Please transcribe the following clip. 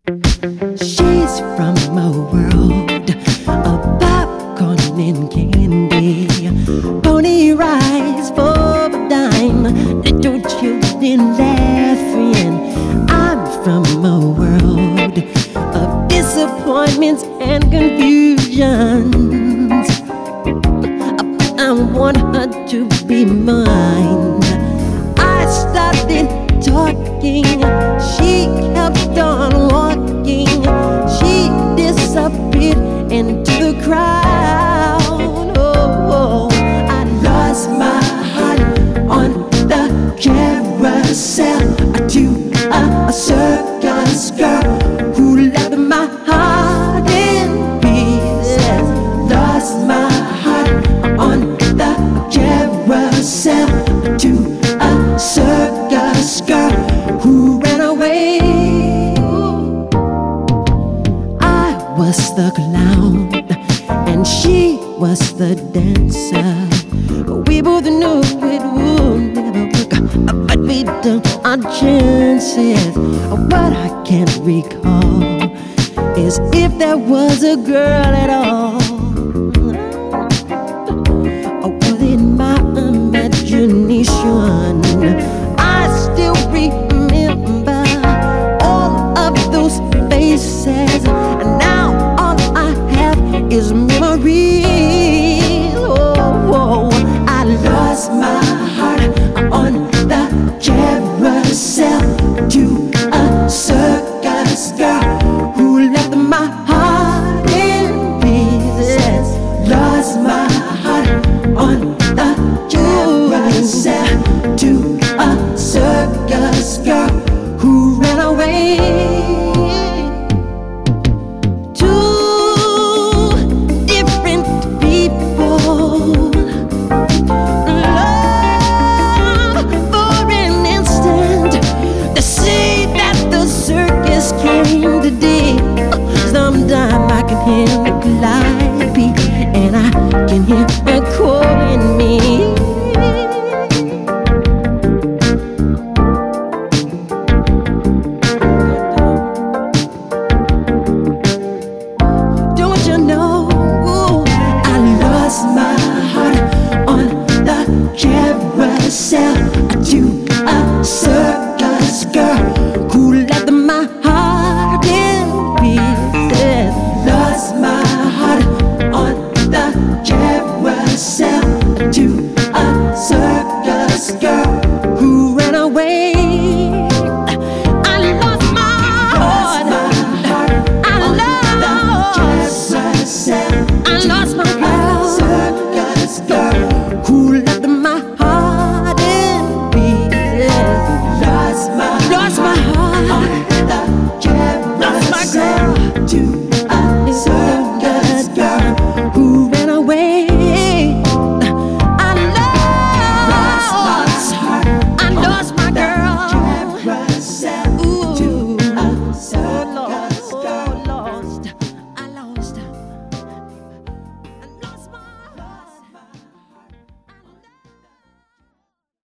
She's from a world of popcorn and candy, pony rides for a dime, little children laughing. I'm from a world of disappointments and confusions, but I want her to be mine. I started talking, she kept on walking, she disappeared into the crowd. Oh, I lost my heart on the carousel to a circus girl who left my heart in pieces. Lost my heart on the carousel to a circus girl who ran away. I was the clown and she was the dancer. We both knew it would never work, but we took our chances. What I can't recall is if there was a girl at all.